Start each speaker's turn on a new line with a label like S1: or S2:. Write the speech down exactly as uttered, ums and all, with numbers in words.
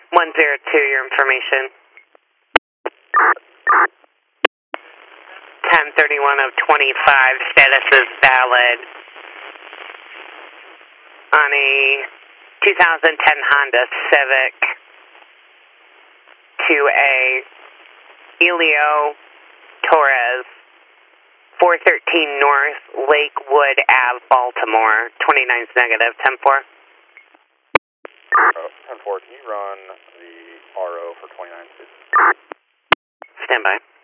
S1: one zero two, your information. ten thirty-one of twenty-five, status is valid on a two thousand ten Honda Civic to a Elio Torres, four thirteen North Lakewood Ave, Baltimore, twenty-nine's negative, ten four.
S2: ten four, can you run the R O for twenty-nine, please?
S1: Stand by.